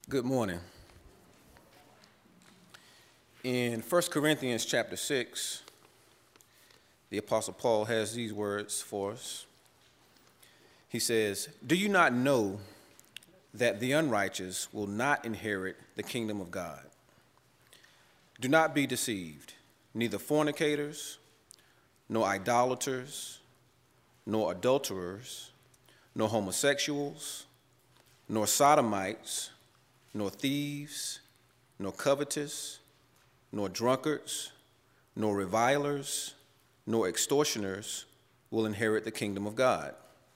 Good morning. In 1 Corinthians chapter 6, the Apostle Paul has these words for us. He says, "Do you not know that the unrighteous will not inherit the kingdom of God? Do not be deceived, neither fornicators, nor idolaters, nor adulterers, nor homosexuals, nor sodomites, nor thieves, nor covetous, nor drunkards, nor revilers, nor extortioners will inherit the kingdom of God.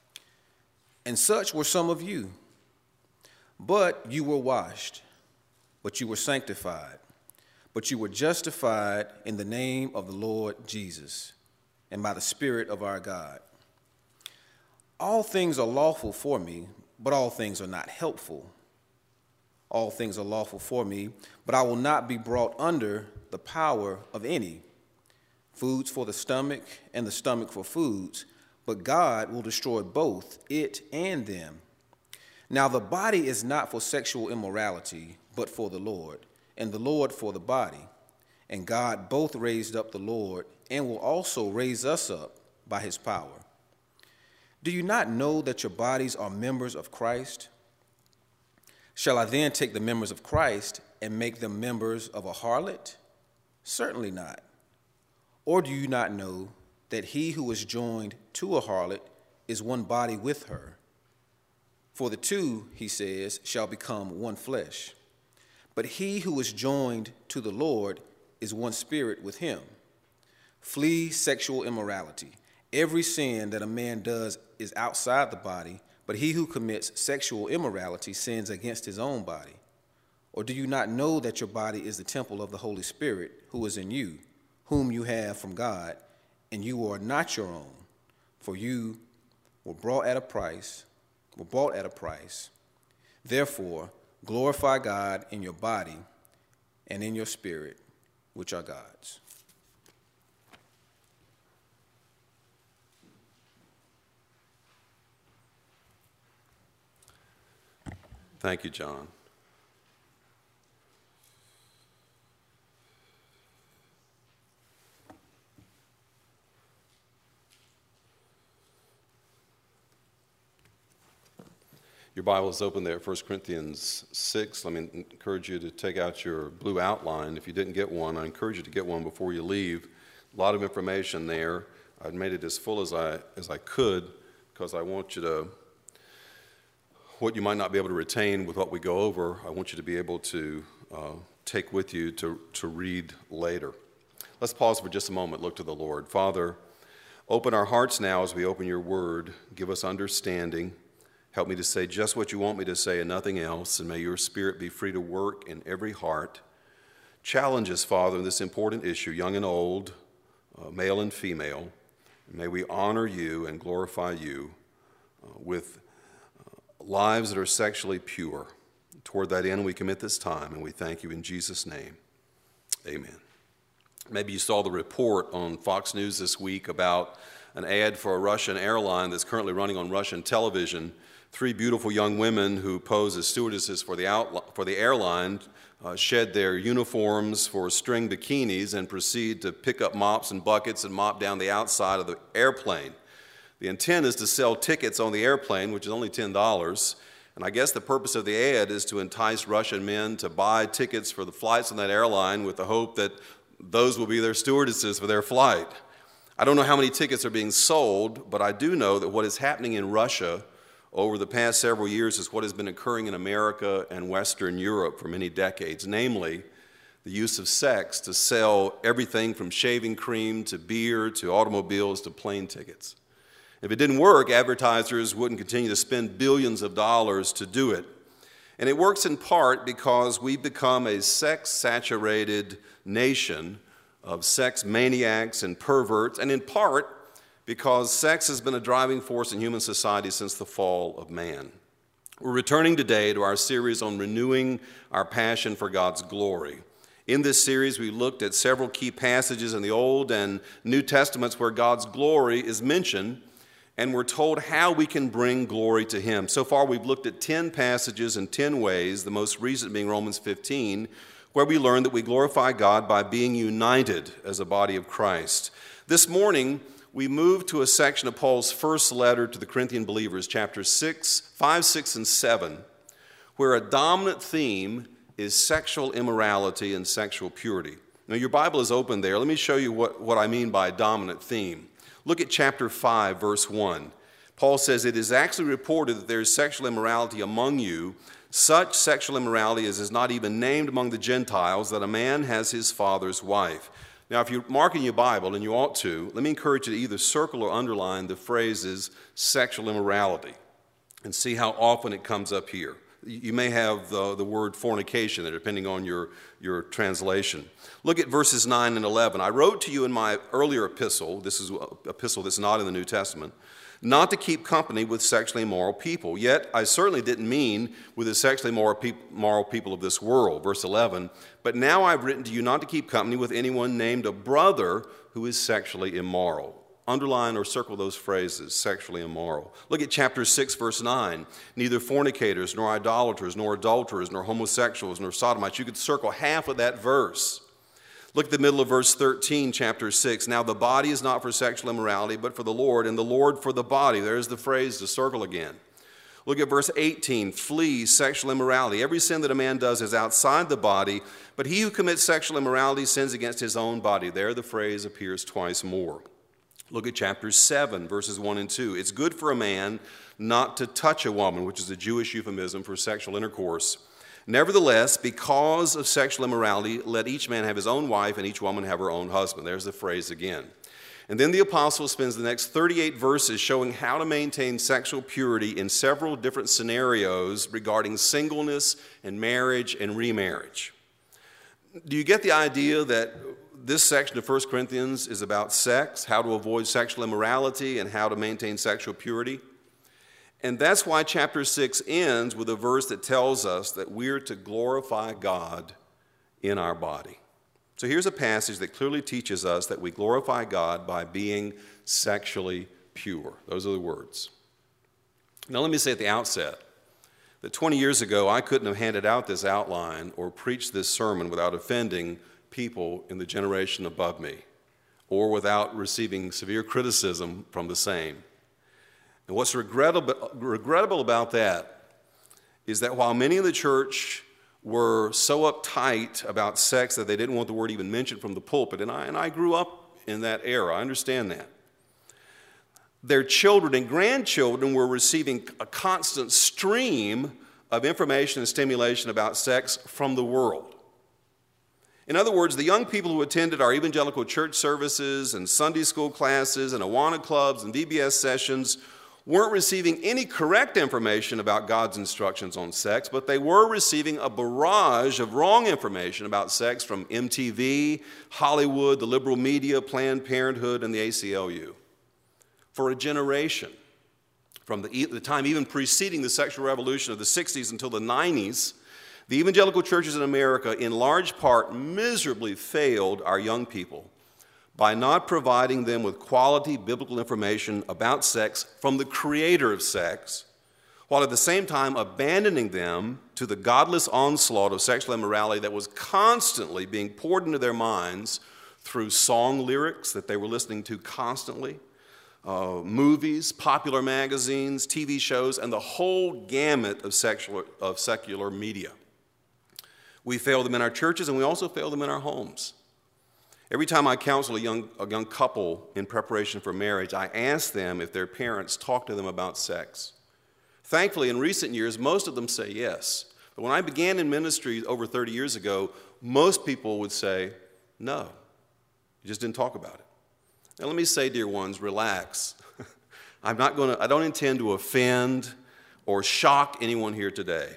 And such were some of you. But you were washed, but you were sanctified, but you were justified in the name of the Lord Jesus and by the Spirit of our God. All things are lawful for me, but all things are not helpful. All things are lawful for me, but I will not be brought under the power of any. Foods for the stomach and the stomach for foods, but God will destroy both it and them. Now the body is not for sexual immorality, but for the Lord, and the Lord for the body. And God both raised up the Lord and will also raise us up by his power. Do you not know that your bodies are members of Christ? Shall I then take the members of Christ and make them members of a harlot? Certainly not. Or do you not know that he who is joined to a harlot is one body with her? For the two, he says, shall become one flesh. But he who is joined to the Lord is one spirit with him. Flee sexual immorality. Every sin that a man does is outside the body, but he who commits sexual immorality sins against his own body. Or do you not know that your body is the temple of the Holy Spirit who is in you, whom you have from God, and you are not your own? For you were bought at a price. Therefore, glorify God in your body and in your spirit, which are God's." Thank you, John. Your Bible is open there at 1 Corinthians 6. Let me encourage you to take out your blue outline. If you didn't get one, I encourage you to get one before you leave. A lot of information there. I made it as full as I could because I want you to, what you might not be able to retain with what we go over, I want you to be able to take with you to read later. Let's pause for just a moment, look to the Lord. Father, open our hearts now as we open your word. Give us understanding. Help me to say just what you want me to say and nothing else, and may your Spirit be free to work in every heart. Challenge us, Father, in this important issue, young and old, male and female. And may we honor you and glorify you with lives that are sexually pure. Toward that end, we commit this time, and we thank you in Jesus' name. Amen. Maybe you saw the report on Fox News this week about an ad for a Russian airline that's currently running on Russian television. 3 beautiful young women who pose as stewardesses for the airline shed their uniforms for string bikinis and proceed to pick up mops and buckets and mop down the outside of the airplane. The intent is to sell tickets on the airplane, which is only $10, and I guess the purpose of the ad is to entice Russian men to buy tickets for the flights on that airline with the hope that those will be their stewardesses for their flight. I don't know how many tickets are being sold, but I do know that what is happening in Russia over the past several years is what has been occurring in America and Western Europe for many decades, namely the use of sex to sell everything from shaving cream to beer to automobiles to plane tickets. If it didn't work, advertisers wouldn't continue to spend billions of dollars to do it. And it works in part because we've become a sex-saturated nation of sex maniacs and perverts, and in part because sex has been a driving force in human society since the fall of man. We're returning today to our series on renewing our passion for God's glory. In this series, we looked at several key passages in the Old and New Testaments where God's glory is mentioned, and we're told how we can bring glory to him. So far, we've looked at 10 passages in 10 ways, the most recent being Romans 15, where we learn that we glorify God by being united as a body of Christ. This morning, we move to a section of Paul's first letter to the Corinthian believers, chapters 5, 6, and 7, where a dominant theme is sexual immorality and sexual purity. Now, your Bible is open there. Let me show you what I mean by dominant theme. Look at chapter 5, verse 1. Paul says, "It is actually reported that there is sexual immorality among you, such sexual immorality as is not even named among the Gentiles, that a man has his father's wife." Now, if you're marking your Bible, and you ought to, let me encourage you to either circle or underline the phrases sexual immorality and see how often it comes up here. You may have the word fornication there, depending on your translation. Look at verses 9 and 11. "I wrote to you in my earlier epistle," this is an epistle that's not in the New Testament, "not to keep company with sexually immoral people. Yet I certainly didn't mean with the sexually immoral people of this world." Verse 11, "But now I've written to you not to keep company with anyone named a brother who is sexually immoral." Underline or circle those phrases, sexually immoral. Look at chapter 6, verse 9. "Neither fornicators, nor idolaters, nor adulterers, nor homosexuals, nor sodomites." You could circle half of that verse. Look at the middle of verse 13, chapter 6. "Now the body is not for sexual immorality, but for the Lord, and the Lord for the body." There's the phrase to circle again. Look at verse 18. "Flee sexual immorality. Every sin that a man does is outside the body, but he who commits sexual immorality sins against his own body." There the phrase appears twice more. Look at chapter 7, verses 1 and 2. "It's good for a man not to touch a woman," which is a Jewish euphemism for sexual intercourse. "Nevertheless, because of sexual immorality, let each man have his own wife and each woman have her own husband." There's the phrase again. And then the apostle spends the next 38 verses showing how to maintain sexual purity in several different scenarios regarding singleness and marriage and remarriage. Do you get the idea that this section of 1 Corinthians is about sex, how to avoid sexual immorality, and how to maintain sexual purity? And that's why chapter 6 ends with a verse that tells us that we're to glorify God in our body. So here's a passage that clearly teaches us that we glorify God by being sexually pure. Those are the words. Now let me say at the outset that 20 years ago I couldn't have handed out this outline or preached this sermon without offending people in the generation above me, or without receiving severe criticism from the same. And what's regrettable about that is that while many in the church were so uptight about sex that they didn't want the word even mentioned from the pulpit, and I grew up in that era, I understand that, their children and grandchildren were receiving a constant stream of information and stimulation about sex from the world. In other words, the young people who attended our evangelical church services and Sunday school classes and Awana clubs and VBS sessions weren't receiving any correct information about God's instructions on sex, but they were receiving a barrage of wrong information about sex from MTV, Hollywood, the liberal media, Planned Parenthood, and the ACLU. For a generation, from the time even preceding the sexual revolution of the 60s until the 90s, the evangelical churches in America, in large part, miserably failed our young people by not providing them with quality biblical information about sex from the creator of sex, while at the same time abandoning them to the godless onslaught of sexual immorality that was constantly being poured into their minds through song lyrics that they were listening to constantly, movies, popular magazines, TV shows, and the whole gamut of secular media. We fail them in our churches, and we also fail them in our homes. Every time I counsel a young couple in preparation for marriage, I ask them if their parents talk to them about sex. Thankfully, in recent years, most of them say yes. But when I began in ministry over 30 years ago, most people would say, no, you just didn't talk about it. Now let me say, dear ones, relax. I don't intend to offend or shock anyone here today.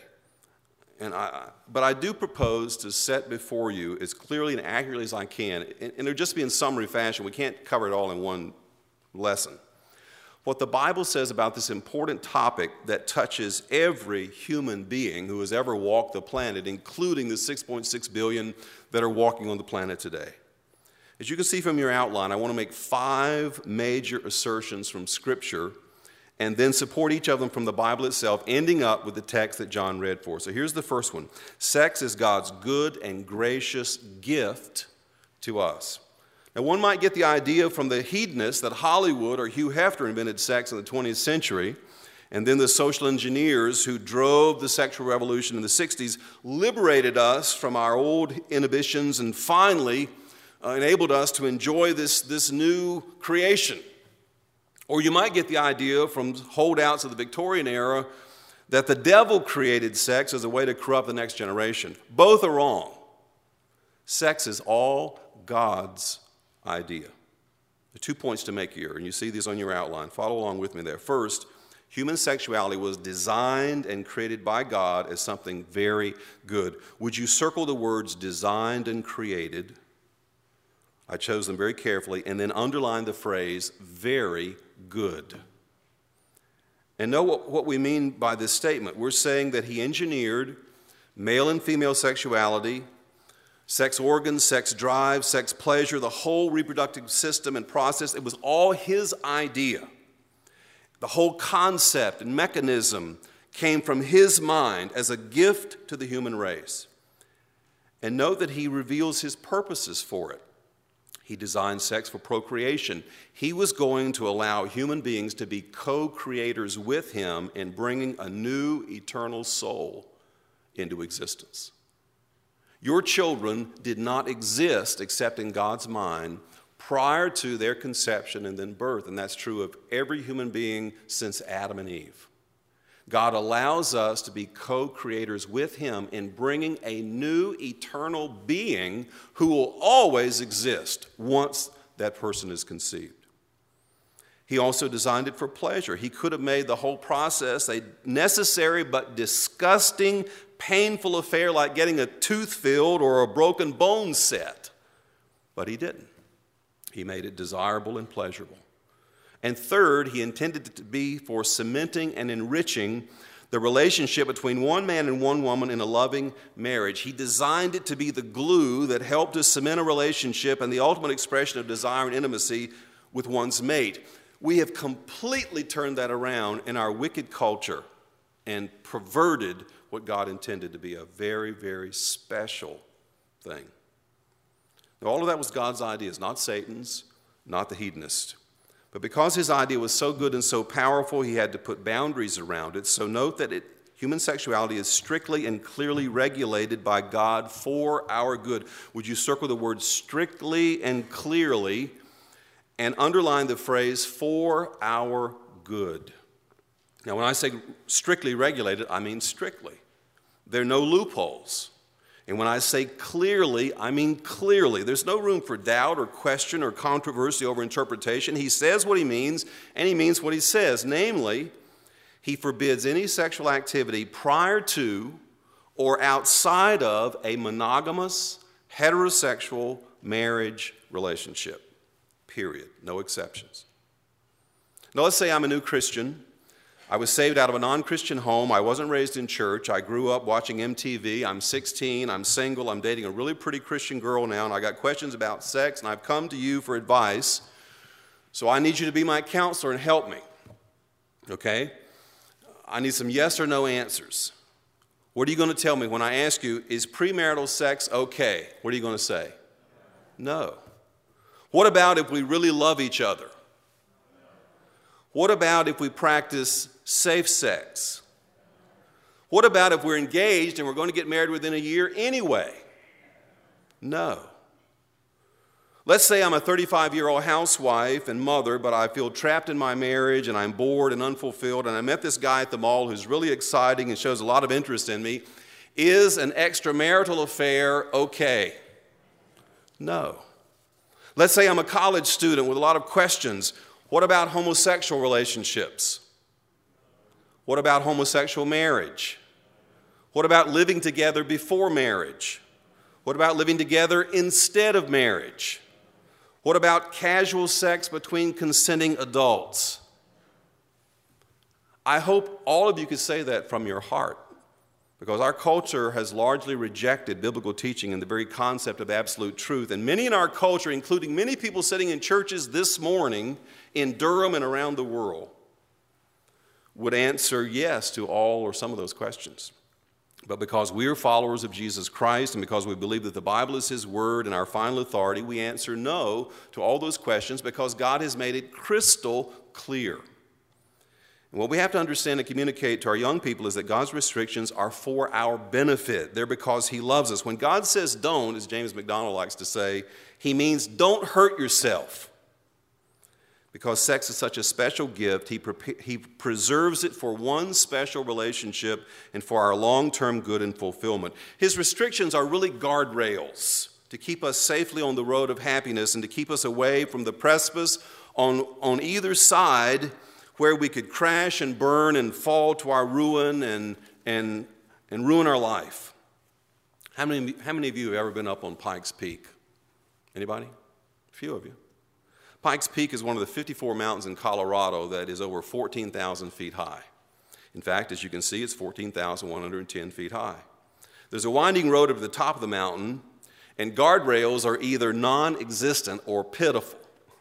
But I do propose to set before you as clearly and accurately as I can, and it'll just be in summary fashion. We can't cover it all in one lesson. What the Bible says about this important topic that touches every human being who has ever walked the planet, including the 6.6 billion that are walking on the planet today. As you can see from your outline, I want to make 5 major assertions from Scripture and then support each of them from the Bible itself, ending up with the text that John read for us. So here's the first one. Sex is God's good and gracious gift to us. Now, one might get the idea from the hedonists that Hollywood or Hugh Hefner invented sex in the 20th century, and then the social engineers who drove the sexual revolution in the 60s liberated us from our old inhibitions and finally enabled us to enjoy this new creation. Or you might get the idea from holdouts of the Victorian era that the devil created sex as a way to corrupt the next generation. Both are wrong. Sex is all God's idea. There are 2 points to make here, and you see these on your outline. Follow along with me there. First, human sexuality was designed and created by God as something very good. Would you circle the words designed and created? I chose them very carefully, and then underline the phrase very good. And know what we mean by this statement. We're saying that he engineered male and female sexuality, sex organs, sex drive, sex pleasure, the whole reproductive system and process. It was all his idea. The whole concept and mechanism came from his mind as a gift to the human race. And note that he reveals his purposes for it. He designed sex for procreation. He was going to allow human beings to be co-creators with him in bringing a new eternal soul into existence. Your children did not exist except in God's mind prior to their conception and then birth, and that's true of every human being since Adam and Eve. God allows us to be co-creators with him in bringing a new eternal being who will always exist once that person is conceived. He also designed it for pleasure. He could have made the whole process a necessary but disgusting, painful affair like getting a tooth filled or a broken bone set, but he didn't. He made it desirable and pleasurable. And third, he intended it to be for cementing and enriching the relationship between one man and one woman in a loving marriage. He designed it to be the glue that helped to cement a relationship and the ultimate expression of desire and intimacy with one's mate. We have completely turned that around in our wicked culture and perverted what God intended to be a very, very special thing. Now, all of that was God's ideas, not Satan's, not the hedonist. But because his idea was so good and so powerful, he had to put boundaries around it. So note that human sexuality is strictly and clearly regulated by God for our good. Would you circle the word strictly and clearly and underline the phrase for our good? Now, when I say strictly regulated, I mean strictly. There are no loopholes. And when I say clearly, I mean clearly. There's no room for doubt or question or controversy over interpretation. He says what he means, and he means what he says. Namely, he forbids any sexual activity prior to or outside of a monogamous, heterosexual marriage relationship. Period. No exceptions. Now, let's say I'm a new Christian. I was saved out of a non-Christian home. I wasn't raised in church. I grew up watching MTV. I'm 16. I'm single. I'm dating a really pretty Christian girl now, and I got questions about sex, and I've come to you for advice. So I need you to be my counselor and help me. Okay? I need some yes or no answers. What are you going to tell me when I ask you, is premarital sex okay? What are you going to say? No. What about if we really love each other? What about if we practice safe sex? What about if we're engaged and we're going to get married within a year anyway? No. Let's say I'm a 35-year-old housewife and mother, but I feel trapped in my marriage and I'm bored and unfulfilled, and I met this guy at the mall who's really exciting and shows a lot of interest in me. Is an extramarital affair okay? No. Let's say I'm a college student with a lot of questions. What about homosexual relationships? What about homosexual marriage? What about living together before marriage? What about living together instead of marriage? What about casual sex between consenting adults? I hope all of you could say that from your heart, because our culture has largely rejected biblical teaching and the very concept of absolute truth. And many in our culture, including many people sitting in churches this morning in Durham and around the world, would answer yes to all or some of those questions. But because we are followers of Jesus Christ and because we believe that the Bible is His Word and our final authority, we answer no to all those questions because God has made it crystal clear. And what we have to understand and communicate to our young people is that God's restrictions are for our benefit. They're because He loves us. When God says don't, as James MacDonald likes to say, He means don't hurt yourself. Because sex is such a special gift, he preserves it for one special relationship and for our long-term good and fulfillment. His restrictions are really guardrails to keep us safely on the road of happiness and to keep us away from the precipice on either side where we could crash and burn and fall to our ruin and ruin our life. How many of you have ever been up on Pikes Peak? Anybody? A few of you. Pikes Peak is one of the 54 mountains in Colorado that is over 14,000 feet high. In fact, as you can see, it's 14,110 feet high. There's a winding road up to the top of the mountain, and guardrails are either non-existent or pitiful.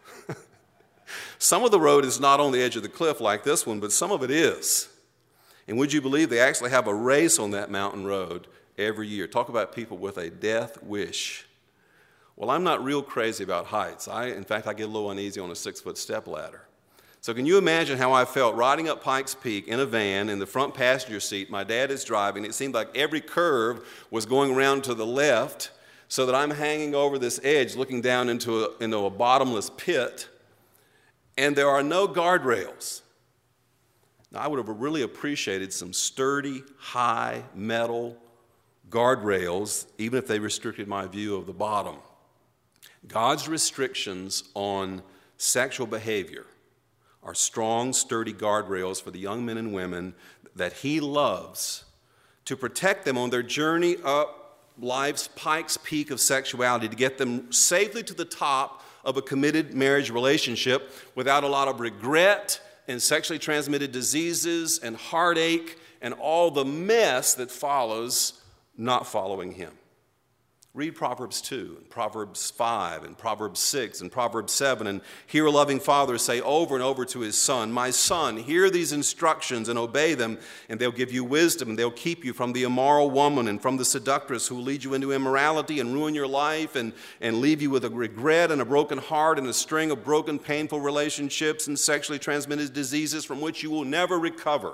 Some of the road is not on the edge of the cliff like this one, but some of it is. And would you believe they actually have a race on that mountain road every year? Talk about people with a death wish. Well, I'm not real crazy about heights. In fact, I get a little uneasy on a 6-foot step ladder. So can you imagine how I felt riding up Pikes Peak in a van in the front passenger seat? My dad is driving. It seemed like every curve was going around to the left so that I'm hanging over this edge looking down into a bottomless pit, and there are no guardrails. Now, I would have really appreciated some sturdy, high metal guardrails, even if they restricted my view of the bottom. God's restrictions on sexual behavior are strong, sturdy guardrails for the young men and women that He loves to protect them on their journey up life's Pikes Peak of sexuality, to get them safely to the top of a committed marriage relationship without a lot of regret and sexually transmitted diseases and heartache and all the mess that follows not following Him. Read Proverbs 2, and Proverbs 5, and Proverbs 6, and Proverbs 7, and hear a loving father say over and over to his son, "My son, hear these instructions and obey them, and they'll give you wisdom, and they'll keep you from the immoral woman and from the seductress who will lead you into immorality and ruin your life and leave you with a regret and a broken heart and a string of broken, painful relationships and sexually transmitted diseases from which you will never recover."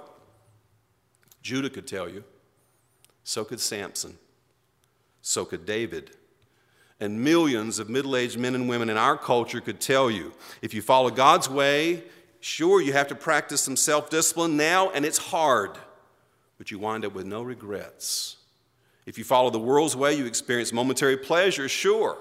Judah could tell you. So could Samson. So could David. And millions of middle-aged men and women in our culture could tell you, if you follow God's way, sure, you have to practice some self-discipline now, and it's hard, but you wind up with no regrets. If you follow the world's way, you experience momentary pleasure, sure,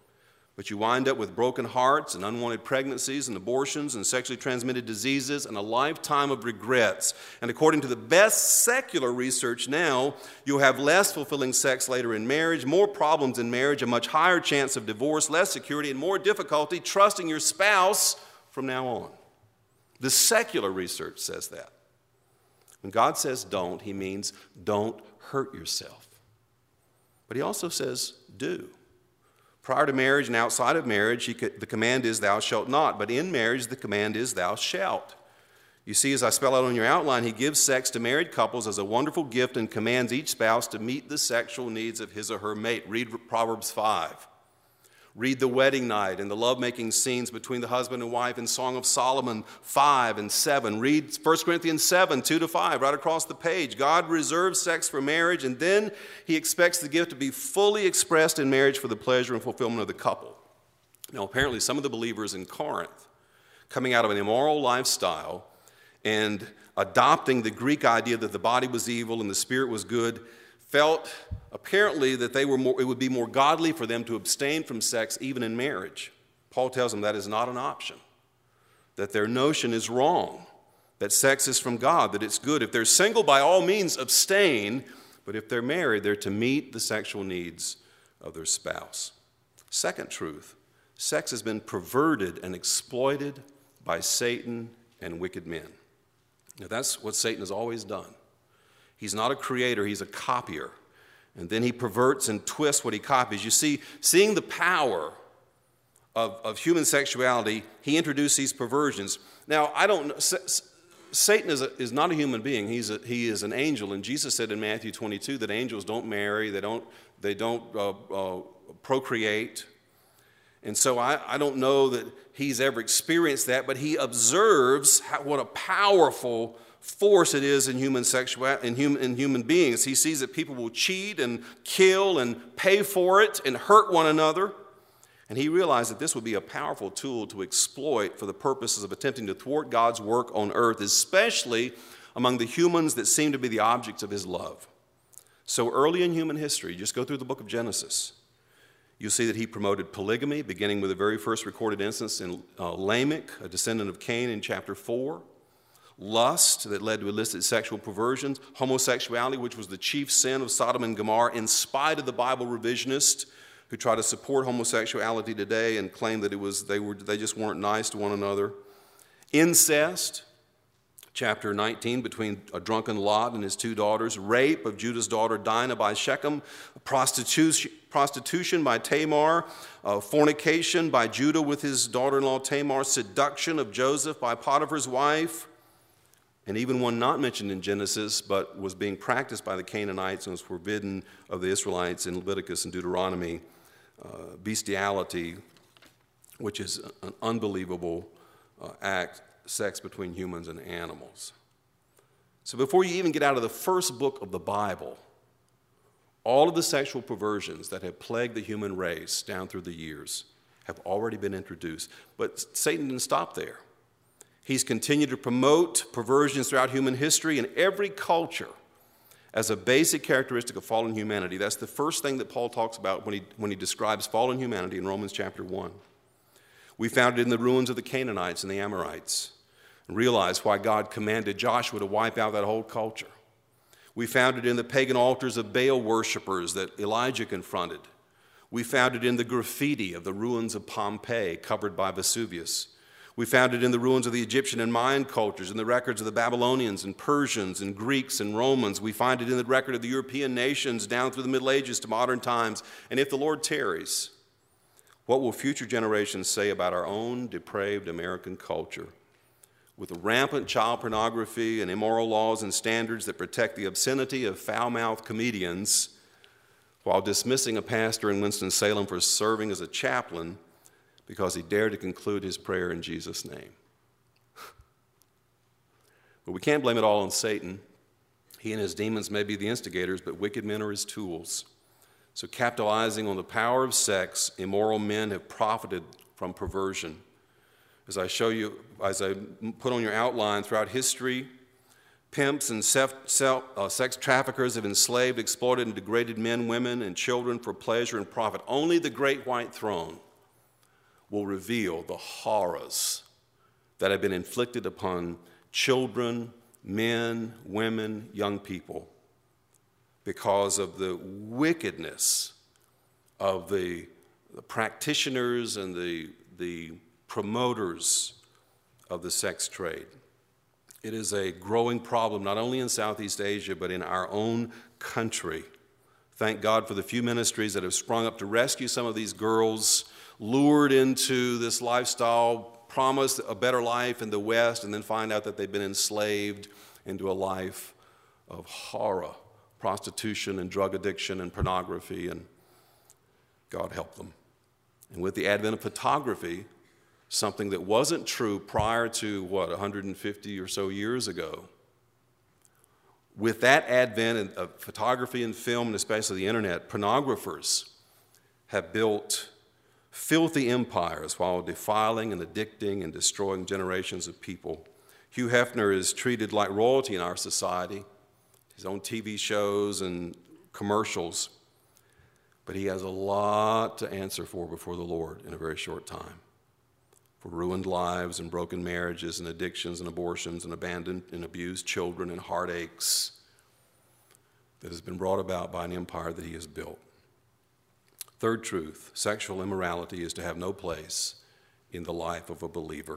but you wind up with broken hearts and unwanted pregnancies and abortions and sexually transmitted diseases and a lifetime of regrets. And according to the best secular research now, you'll have less fulfilling sex later in marriage, more problems in marriage, a much higher chance of divorce, less security, and more difficulty trusting your spouse from now on. The secular research says that. When God says don't, He means don't hurt yourself. But He also says do. Prior to marriage and outside of marriage, the command is thou shalt not. But in marriage, the command is thou shalt. You see, as I spell out on your outline, He gives sex to married couples as a wonderful gift and commands each spouse to meet the sexual needs of his or her mate. Read Proverbs 5. Read the wedding night and the lovemaking scenes between the husband and wife in Song of Solomon 5 and 7. Read 1 Corinthians 7, 2-5, right across the page. God reserves sex for marriage, and then He expects the gift to be fully expressed in marriage for the pleasure and fulfillment of the couple. Now, apparently, some of the believers in Corinth, coming out of an immoral lifestyle and adopting the Greek idea that the body was evil and the spirit was good, felt apparently that it would be more godly for them to abstain from sex even in marriage. Paul tells them that is not an option, that their notion is wrong, that sex is from God, that it's good. If they're single, by all means abstain, but if they're married, they're to meet the sexual needs of their spouse. Second truth, sex has been perverted and exploited by Satan and wicked men. Now that's what Satan has always done. He's not a creator, he's a copier. And then he perverts and twists what he copies. You see, seeing the power of human sexuality, he introduced these perversions. Now, Satan is not a human being. He is an angel. And Jesus said in Matthew 22 that angels don't marry, they don't procreate. And so I don't know that he's ever experienced that, but he observes what a powerful force it is in human beings. He sees that people will cheat and kill and pay for it and hurt one another. And he realized that this would be a powerful tool to exploit for the purposes of attempting to thwart God's work on earth, especially among the humans that seem to be the objects of his love. So early in human history, just go through the book of Genesis, you'll see that he promoted polygamy, beginning with the very first recorded instance in Lamech, a descendant of Cain, in chapter 4. Lust that led to illicit sexual perversions. Homosexuality, which was the chief sin of Sodom and Gomorrah, in spite of the Bible revisionists who try to support homosexuality today and claim that they just weren't nice to one another. Incest, chapter 19, between a drunken Lot and his two daughters. Rape of Judah's daughter Dinah by Shechem. Prostitution by Tamar. Fornication by Judah with his daughter-in-law Tamar. Seduction of Joseph by Potiphar's wife. And even one not mentioned in Genesis, but was being practiced by the Canaanites and was forbidden of the Israelites in Leviticus and Deuteronomy. Bestiality, which is an unbelievable act, sex between humans and animals. So before you even get out of the first book of the Bible, all of the sexual perversions that have plagued the human race down through the years have already been introduced. But Satan didn't stop there. He's continued to promote perversions throughout human history in every culture as a basic characteristic of fallen humanity. That's the first thing that Paul talks about when he describes fallen humanity in Romans chapter 1. We found it in the ruins of the Canaanites and the Amorites and realized why God commanded Joshua to wipe out that whole culture. We found it in the pagan altars of Baal worshipers that Elijah confronted. We found it in the graffiti of the ruins of Pompeii covered by Vesuvius. We found it in the ruins of the Egyptian and Mayan cultures, in the records of the Babylonians and Persians and Greeks and Romans. We find it in the record of the European nations down through the Middle Ages to modern times. And if the Lord tarries, what will future generations say about our own depraved American culture? With the rampant child pornography and immoral laws and standards that protect the obscenity of foul-mouthed comedians, while dismissing a pastor in Winston-Salem for serving as a chaplain because he dared to conclude his prayer in Jesus' name. But we can't blame it all on Satan. He and his demons may be the instigators, but wicked men are his tools. So capitalizing on the power of sex, immoral men have profited from perversion. As I put on your outline, throughout history, pimps and sex traffickers have enslaved, exploited, and degraded men, women, and children for pleasure and profit. Only the great white throne will reveal the horrors that have been inflicted upon children, men, women, young people because of the wickedness of the practitioners and the promoters of the sex trade. It is a growing problem not only in Southeast Asia but in our own country. Thank God for the few ministries that have sprung up to rescue some of these girls lured into this lifestyle, promised a better life in the West, and then find out that they've been enslaved into a life of horror, prostitution and drug addiction and pornography, and God help them. And with the advent of photography, something that wasn't true prior to, 150 or so years ago, with that advent of photography and film, and especially the internet, pornographers have built filthy empires while defiling and addicting and destroying generations of people. Hugh Hefner is treated like royalty in our society, his own TV shows and commercials, but he has a lot to answer for before the Lord in a very short time, for ruined lives and broken marriages and addictions and abortions and abandoned and abused children and heartaches that has been brought about by an empire that he has built. Third truth, sexual immorality is to have no place in the life of a believer.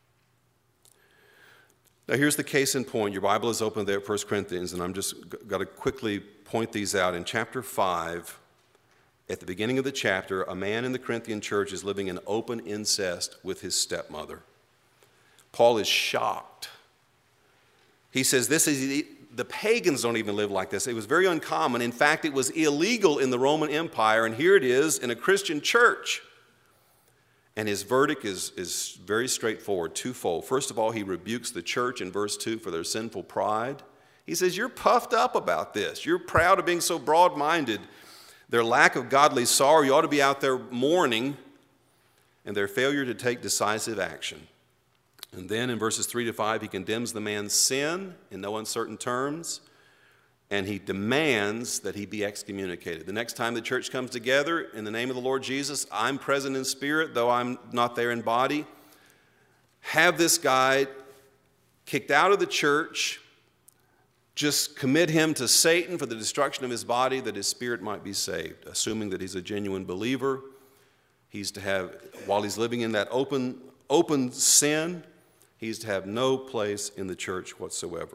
Now here's the case in point. Your Bible is open there at 1 Corinthians, and I'm just got to quickly point these out. In chapter 5, at the beginning of the chapter, a man in the Corinthian church is living in open incest with his stepmother. Paul is shocked He says the pagans don't even live like this. It was very uncommon. In fact, it was illegal in the Roman Empire, and here it is in a Christian church. And his verdict is very straightforward, twofold. First of all, he rebukes the church in verse 2 for their sinful pride. He says, you're puffed up about this. You're proud of being so broad-minded. Their lack of godly sorrow, you ought to be out there mourning, and their failure to take decisive action. And then in verses 3 to 5, he condemns the man's sin in no uncertain terms, and he demands that he be excommunicated. The next time the church comes together in the name of the Lord Jesus, I'm present in spirit, though I'm not there in body. Have this guy kicked out of the church, just commit him to Satan for the destruction of his body, that his spirit might be saved, assuming that he's a genuine believer. He's to have, while he's living in that open sin, he's to have no place in the church whatsoever.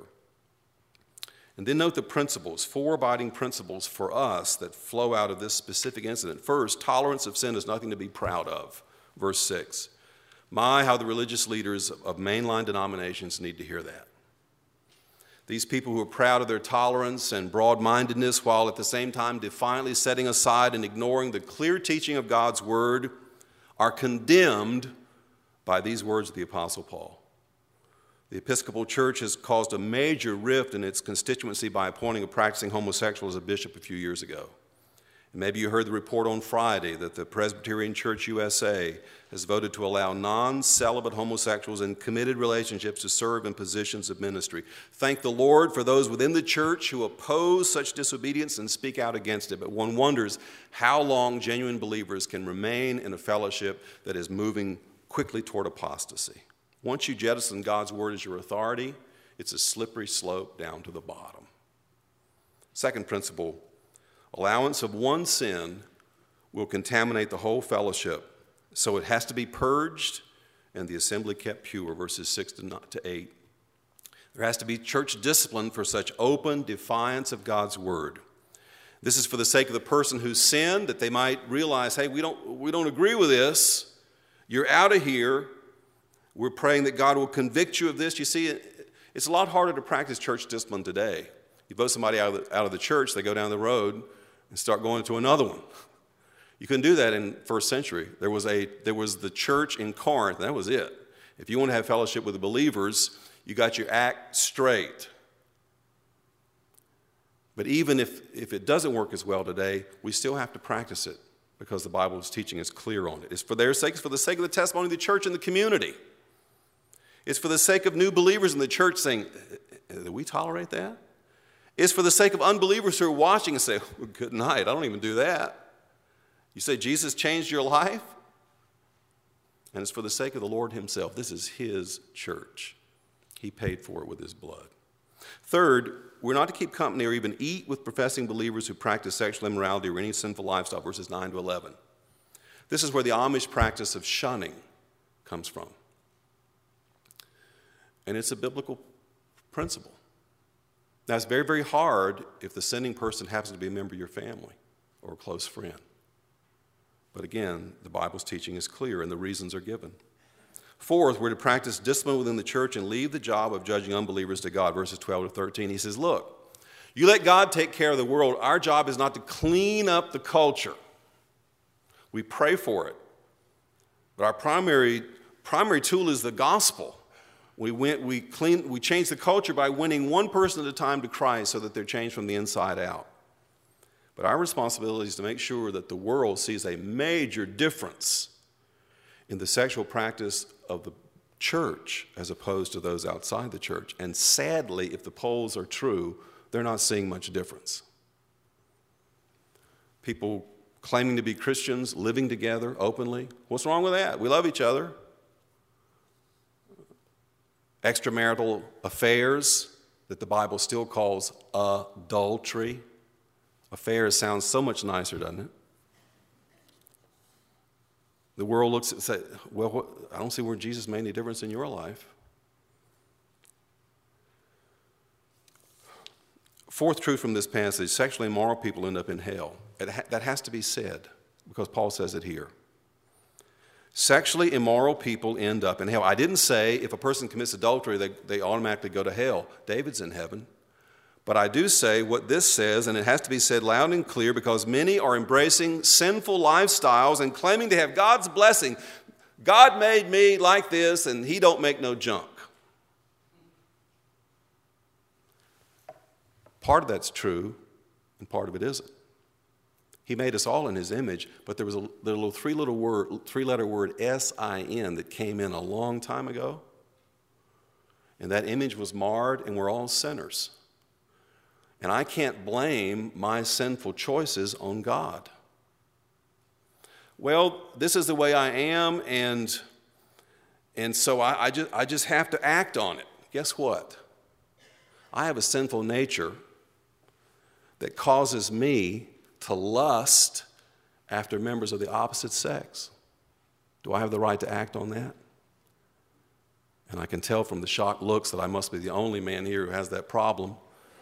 And then note the principles, 4 abiding principles for us that flow out of this specific incident. First, tolerance of sin is nothing to be proud of. Verse 6. My, how the religious leaders of mainline denominations need to hear that. These people who are proud of their tolerance and broad-mindedness while at the same time defiantly setting aside and ignoring the clear teaching of God's word are condemned by these words of the Apostle Paul. The Episcopal Church has caused a major rift in its constituency by appointing a practicing homosexual as a bishop a few years ago. And maybe you heard the report on Friday that the Presbyterian Church USA has voted to allow non-celibate homosexuals in committed relationships to serve in positions of ministry. Thank the Lord for those within the church who oppose such disobedience and speak out against it. But one wonders how long genuine believers can remain in a fellowship that is moving quickly toward apostasy. Once you jettison God's word as your authority, it's a slippery slope down to the bottom. Second principle, allowance of one sin will contaminate the whole fellowship, so it has to be purged and the assembly kept pure, verses 6 to 8. There has to be church discipline for such open defiance of God's word. This is for the sake of the person who sinned, that they might realize, hey, we don't agree with this. You're out of here. We're praying that God will convict you of this. You see, it's a lot harder to practice church discipline today. You vote somebody out of the church, they go down the road and start going to another one. You couldn't do that in first century. There was the church in Corinth, and that was it. If you want to have fellowship with the believers, you got your act straight. But even if it doesn't work as well today, we still have to practice it because the Bible's teaching is clear on it. It's for their sake, it's for the sake of the testimony of the church and the community. It's for the sake of new believers in the church saying, do we tolerate that? It's for the sake of unbelievers who are watching and say, well, good night, I don't even do that. You say Jesus changed your life? And it's for the sake of the Lord himself. This is his church. He paid for it with his blood. Third, we're not to keep company or even eat with professing believers who practice sexual immorality or any sinful lifestyle, verses 9 to 11. This is where the Amish practice of shunning comes from. And it's a biblical principle. Now, it's very, very hard if the sinning person happens to be a member of your family or a close friend. But again, the Bible's teaching is clear and the reasons are given. Fourth, we're to practice discipline within the church and leave the job of judging unbelievers to God, verses 12 to 13. He says, look, you let God take care of the world. Our job is not to clean up the culture. We pray for it. But our primary tool is the gospel. We change the culture by winning one person at a time to Christ so that they're changed from the inside out. But our responsibility is to make sure that the world sees a major difference in the sexual practice of the church as opposed to those outside the church. And sadly, if the polls are true, they're not seeing much difference. People claiming to be Christians, living together openly. What's wrong with that? We love each other. Extramarital affairs that the Bible still calls adultery. Affairs sounds so much nicer, doesn't it? The world looks and says, well, I don't see where Jesus made any difference in your life. Fourth truth from this passage, sexually immoral people end up in hell. That has to be said because Paul says it here. Sexually immoral people end up in hell. I didn't say if a person commits adultery, they automatically go to hell. David's in heaven. But I do say what this says, and it has to be said loud and clear, because many are embracing sinful lifestyles and claiming to have God's blessing. God made me like this, and he don't make no junk. Part of that's true, and part of it isn't. He made us all in his image, but there was a little three-letter word, S-I-N, that came in a long time ago. And that image was marred, and we're all sinners. And I can't blame my sinful choices on God. Well, this is the way I am, and so I just have to act on it. Guess what? I have a sinful nature that causes me to lust after members of the opposite sex. Do I have the right to act on that? And I can tell from the shocked looks that I must be the only man here who has that problem.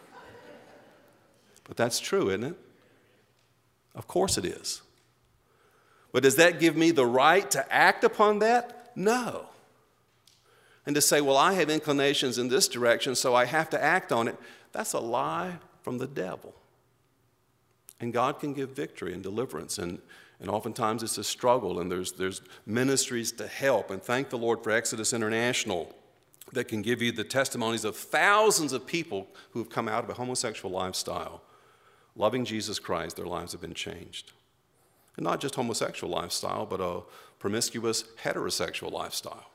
But that's true, isn't it? Of course it is. But does that give me the right to act upon that? No. And to say, well, I have inclinations in this direction, so I have to act on it, that's a lie from the devil. And God can give victory and deliverance, and oftentimes it's a struggle, and there's ministries to help. And thank the Lord for Exodus International that can give you the testimonies of thousands of people who have come out of a homosexual lifestyle. Loving Jesus Christ, their lives have been changed. And not just homosexual lifestyle, but a promiscuous heterosexual lifestyle.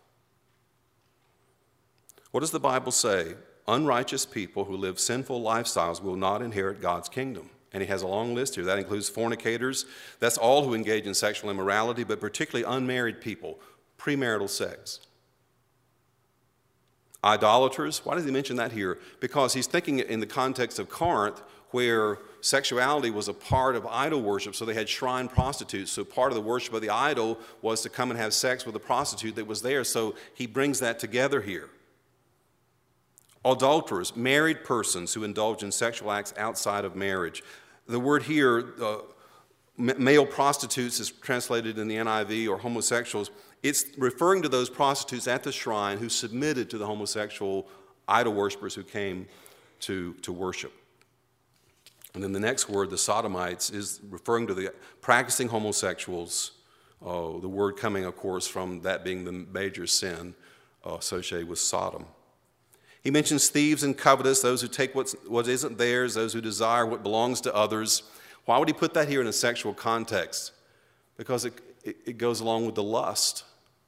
What does the Bible say? Unrighteous people who live sinful lifestyles will not inherit God's kingdom. And he has a long list here. That includes fornicators. That's all who engage in sexual immorality, but particularly unmarried people, premarital sex. Idolaters. Why does he mention that here? Because he's thinking in the context of Corinth, where sexuality was a part of idol worship, so they had shrine prostitutes. So part of the worship of the idol was to come and have sex with a prostitute that was there. So he brings that together here. Adulterers, married persons who indulge in sexual acts outside of marriage. The word here, male prostitutes, is translated in the NIV, or homosexuals. It's referring to those prostitutes at the shrine who submitted to the homosexual idol worshipers who came to worship. And then the next word, the sodomites, is referring to the practicing homosexuals, the word coming, of course, from that being the major sin associated with Sodom. He mentions thieves and covetous, those who take what isn't theirs, those who desire what belongs to others. Why would he put that here in a sexual context? Because it goes along with the lust.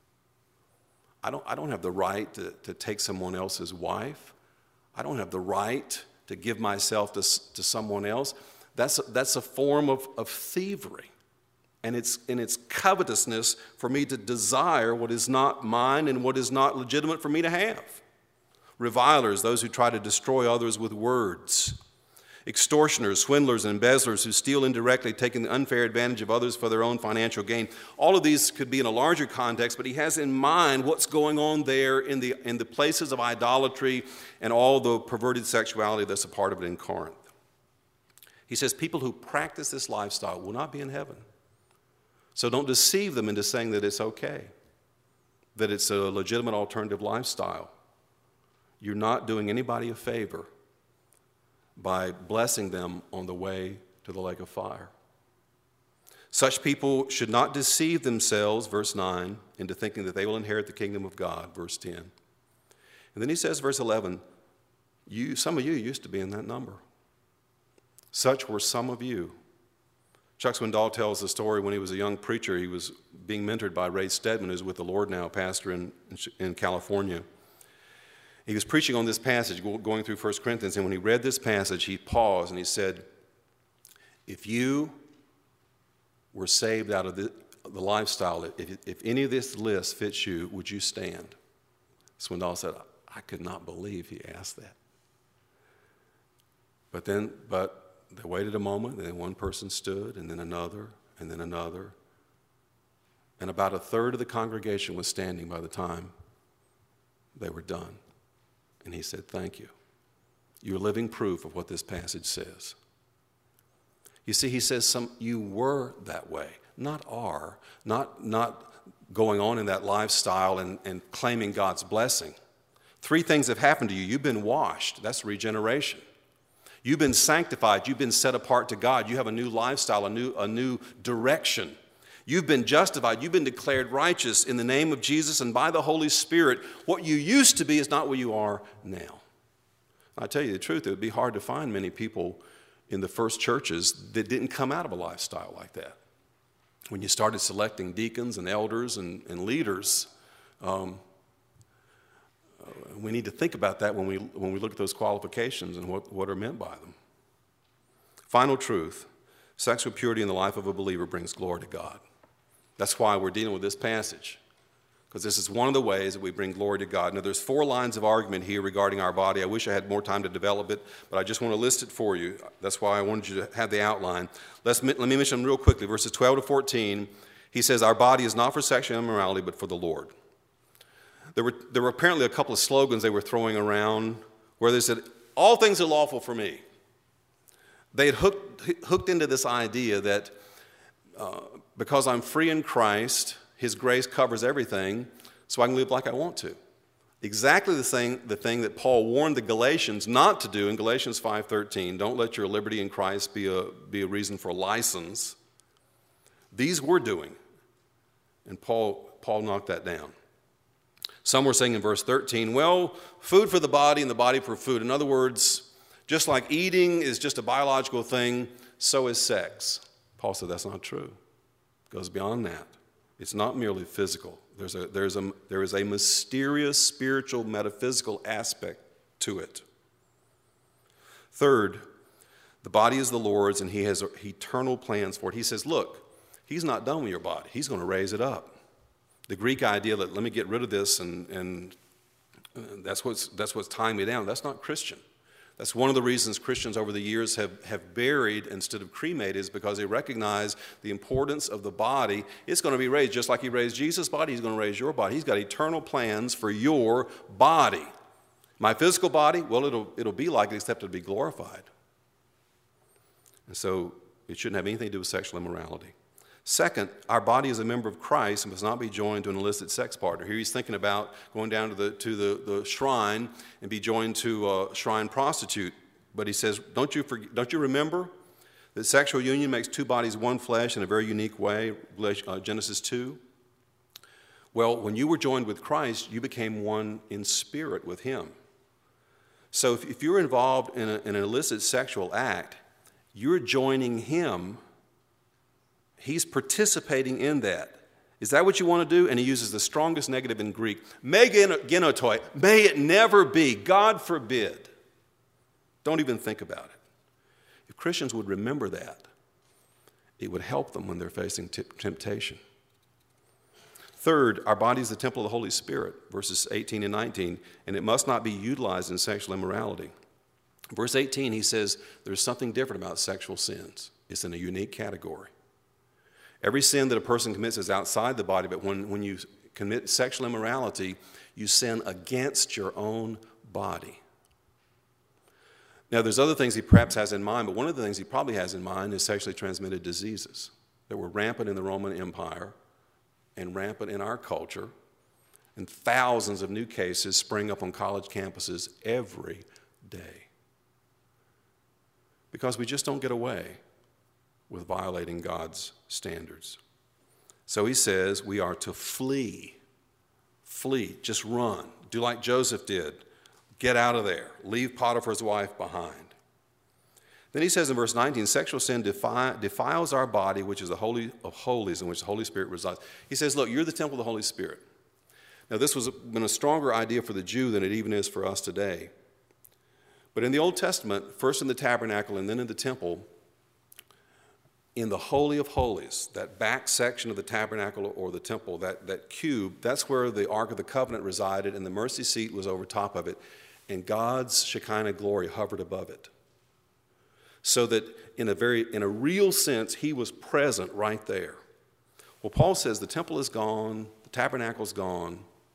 I don't have the right to take someone else's wife. I don't have the right to give myself to someone else. That's a form of thievery. And it's covetousness for me to desire what is not mine and what is not legitimate for me to have. Revilers, those who try to destroy others with words. Extortioners, swindlers, and embezzlers who steal indirectly, taking the unfair advantage of others for their own financial gain. All of these could be in a larger context, but he has in mind what's going on there in the places of idolatry and all the perverted sexuality that's a part of it in Corinth. He says people who practice this lifestyle will not be in heaven. So don't deceive them into saying that it's okay, that it's a legitimate alternative lifestyle. You're not doing anybody a favor by blessing them on the way to the lake of fire. Such people should not deceive themselves, verse 9, into thinking that they will inherit the kingdom of God, verse 10. And then he says, verse 11, some of you used to be in that number. Such were some of you. Chuck Swindoll tells the story when he was a young preacher. He was being mentored by Ray Stedman, who's with the Lord now, pastor in California. He was preaching on this passage, going through 1 Corinthians, and when he read this passage, he paused and he said, if you were saved out of the lifestyle, if any of this list fits you, would you stand? Swindoll said, I could not believe he asked that. But they waited a moment, and then one person stood, and then another, and then another. And about a third of the congregation was standing by the time they were done. And he said, thank you. You're living proof of what this passage says. You see, he says you were that way, not are, not going on in that lifestyle and claiming God's blessing. 3 things have happened to you. You've been washed. That's regeneration. You've been sanctified. You've been set apart to God. You have a new lifestyle, a new direction. You've been justified. You've been declared righteous in the name of Jesus and by the Holy Spirit. What you used to be is not what you are now. I tell you the truth, it would be hard to find many people in the first churches that didn't come out of a lifestyle like that. When you started selecting deacons and elders and leaders, we need to think about that when we look at those qualifications and what are meant by them. Final truth, sexual purity in the life of a believer brings glory to God. That's why we're dealing with this passage, because this is one of the ways that we bring glory to God. Now, there's 4 lines of argument here regarding our body. I wish I had more time to develop it, but I just want to list it for you. That's why I wanted you to have the outline. Let me mention them real quickly. Verses 12 to 14, he says, our body is not for sexual immorality, but for the Lord. There were apparently a couple of slogans they were throwing around where they said, all things are lawful for me. They had hooked into this idea that because I'm free in Christ, his grace covers everything, so I can live like I want to. Exactly the thing that Paul warned the Galatians not to do in Galatians 5:13. Don't let your liberty in Christ be a reason for license. These we're doing, and Paul knocked that down. Some were saying in verse 13, well, food for the body and the body for food. In other words, just like eating is just a biological thing, so is sex. Paul said that's not true. It goes beyond that. It's not merely physical. There is a mysterious spiritual metaphysical aspect to it. Third, the body is the Lord's and he has eternal plans for it. He says, look, he's not done with your body. He's going to raise it up. The Greek idea that let me get rid of this and that's what's tying me down, that's not Christian. That's one of the reasons Christians over the years have buried instead of cremated, is because they recognize the importance of the body. It's going to be raised just like he raised Jesus' body, he's going to raise your body. He's got eternal plans for your body. My physical body, well, it'll be like it, except it'll be glorified. And so it shouldn't have anything to do with sexual immorality. Second, our body is a member of Christ and must not be joined to an illicit sex partner. Here he's thinking about going down to the shrine and be joined to a shrine prostitute. But he says, don't you remember that sexual union makes 2 bodies one flesh in a very unique way, Genesis 2? Well, when you were joined with Christ, you became one in spirit with him. So if you're involved in an illicit sexual act, you're joining him. He's participating in that. Is that what you want to do? And he uses the strongest negative in Greek. Me genotoi. May it never be. God forbid. Don't even think about it. If Christians would remember that, it would help them when they're facing temptation. Third, our body is the temple of the Holy Spirit, verses 18 and 19, and it must not be utilized in sexual immorality. Verse 18, he says there's something different about sexual sins. It's in a unique category. Every sin that a person commits is outside the body, but when you commit sexual immorality, you sin against your own body. Now, there's other things he perhaps has in mind, but one of the things he probably has in mind is sexually transmitted diseases that were rampant in the Roman Empire and rampant in our culture, and thousands of new cases spring up on college campuses every day. Because we just don't get away with violating God's standards. So he says we are to flee, just run, do like Joseph did, get out of there, leave Potiphar's wife behind. Then he says in verse 19, sexual sin defiles our body, which is the Holy of Holies, in which the Holy Spirit resides. He says, look, you're the temple of the Holy Spirit. Now this was been a stronger idea for the Jew than it even is for us today. But in the Old Testament, first in the tabernacle and then in the temple, in the Holy of Holies, that back section of the tabernacle or the temple, that cube, that's where the Ark of the Covenant resided, and the mercy seat was over top of it, and God's Shekinah glory hovered above it. So that in a real sense, he was present right there. Well, Paul says the temple is gone, the tabernacle is gone,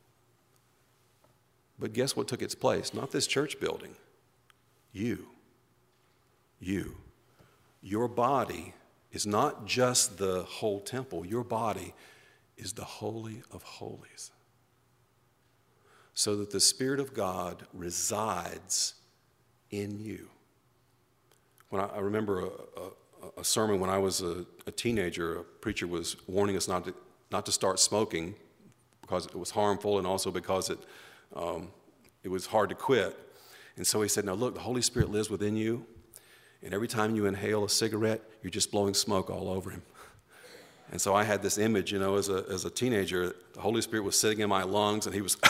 but guess what took its place? Not this church building. You your body is not just the whole temple. Your body is the Holy of Holies. So that the Spirit of God resides in you. When I remember a sermon when I was a teenager, a preacher was warning us not to start smoking because it was harmful and also because it was hard to quit. And so he said, now look, the Holy Spirit lives within you, and every time you inhale a cigarette, you're just blowing smoke all over him. And so I had this image, as a teenager, the Holy Spirit was sitting in my lungs, and he was...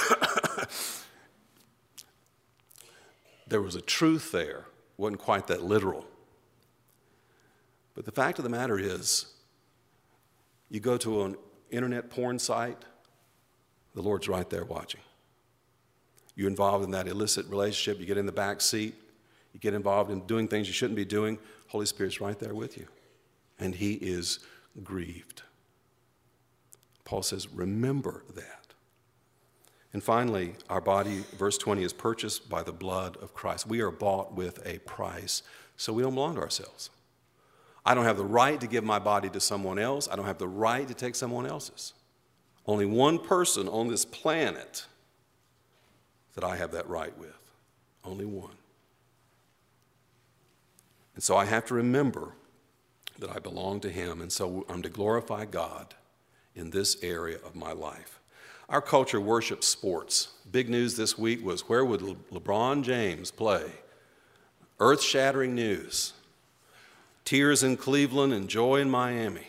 There was a truth there. It wasn't quite that literal. But the fact of the matter is, you go to an internet porn site, the Lord's right there watching. You're involved in that illicit relationship, you get in the back seat, you get involved in doing things you shouldn't be doing, Holy Spirit's right there with you. And he is grieved. Paul says, remember that. And finally, our body, verse 20, is purchased by the blood of Christ. We are bought with a price, so we don't belong to ourselves. I don't have the right to give my body to someone else. I don't have the right to take someone else's. Only one person on this planet that I have that right with. Only one. And so I have to remember that I belong to him, and so I'm to glorify God in this area of my life. Our culture worships sports. Big news this week was, where would LeBron James play? Earth-shattering news. Tears in Cleveland and joy in Miami.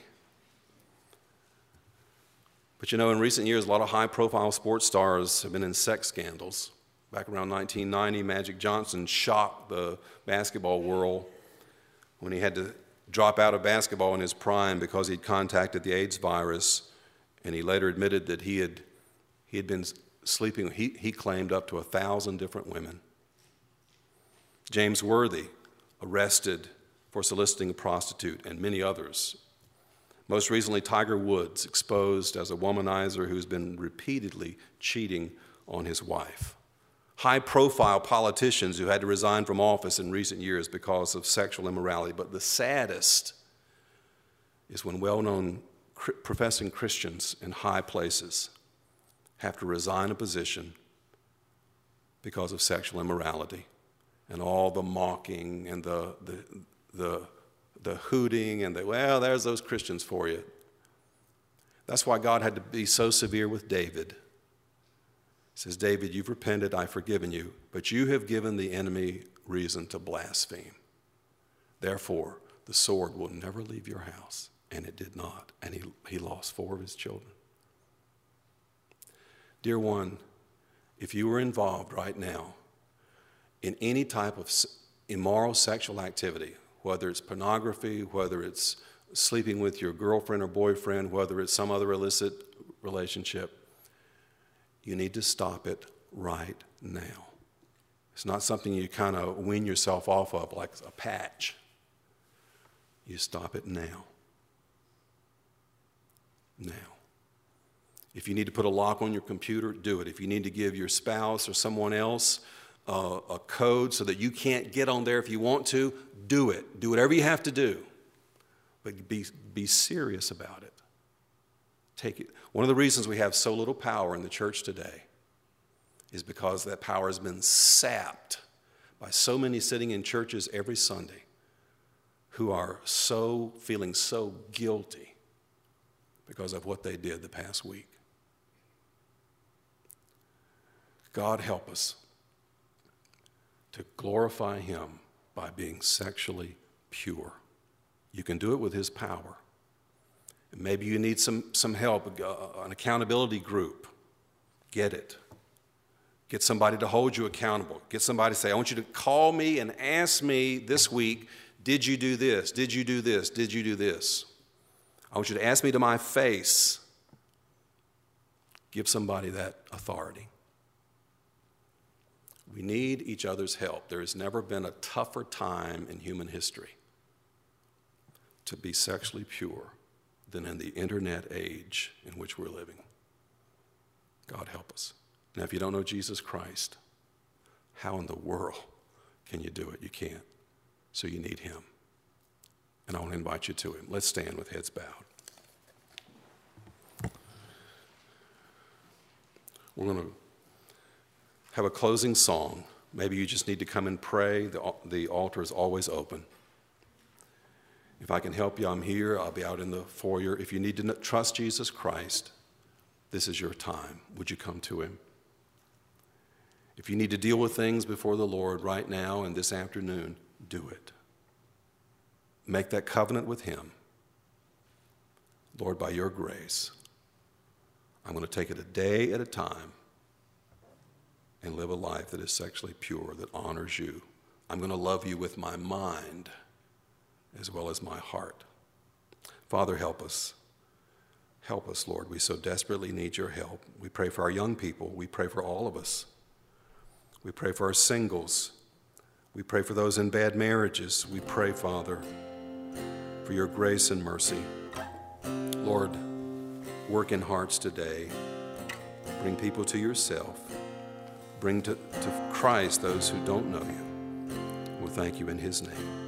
But in recent years, a lot of high-profile sports stars have been in sex scandals. Back around 1990, Magic Johnson shocked the basketball world when he had to drop out of basketball in his prime because he'd contacted the AIDS virus, and he later admitted that he had been sleeping, he claimed, up to 1,000 different women. James Worthy, arrested for soliciting a prostitute, and many others. Most recently, Tiger Woods, exposed as a womanizer who's been repeatedly cheating on his wife. High-profile politicians who had to resign from office in recent years because of sexual immorality. But the saddest is when well-known professing Christians in high places have to resign a position because of sexual immorality and all the mocking and the hooting and well, there's those Christians for you. That's why God had to be so severe with David. He says, David, you've repented, I've forgiven you, but you have given the enemy reason to blaspheme. Therefore, the sword will never leave your house. And it did not. And he lost 4 of his children. Dear one, if you were involved right now in any type of immoral sexual activity, whether it's pornography, whether it's sleeping with your girlfriend or boyfriend, whether it's some other illicit relationship, you need to stop it right now. It's not something you kind of wean yourself off of like a patch. You stop it now. Now. If you need to put a lock on your computer, do it. If you need to give your spouse or someone else a code so that you can't get on there if you want to, do it. Do whatever you have to do. But be serious about it. Take it. One of the reasons we have so little power in the church today is because that power has been sapped by so many sitting in churches every Sunday who are feeling so guilty because of what they did the past week. God help us to glorify him by being sexually pure. You can do it with his power. Maybe you need some help, an accountability group. Get it. Get somebody to hold you accountable. Get somebody to say, I want you to call me and ask me this week, did you do this? Did you do this? Did you do this? I want you to ask me to my face. Give somebody that authority. We need each other's help. There has never been a tougher time in human history to be sexually pure than in the internet age in which we're living. God help us. Now, if you don't know Jesus Christ, how in the world can you do it? You can't. So you need him. And I want to invite you to him. Let's stand with heads bowed. We're going to have a closing song. Maybe you just need to come and pray. The altar is always open. If I can help you, I'm here. I'll be out in the foyer. If you need to trust Jesus Christ, this is your time. Would you come to him? If you need to deal with things before the Lord right now and this afternoon, do it. Make that covenant with him. Lord, by your grace, I'm going to take it a day at a time and live a life that is sexually pure, that honors you. I'm going to love you with my mind as well as my heart. Father, help us. Help us, Lord. We so desperately need your help. We pray for our young people. We pray for all of us. We pray for our singles. We pray for those in bad marriages. We pray, Father, for your grace and mercy. Lord, work in hearts today. Bring people to yourself. Bring to Christ those who don't know you. We'll thank you in his name.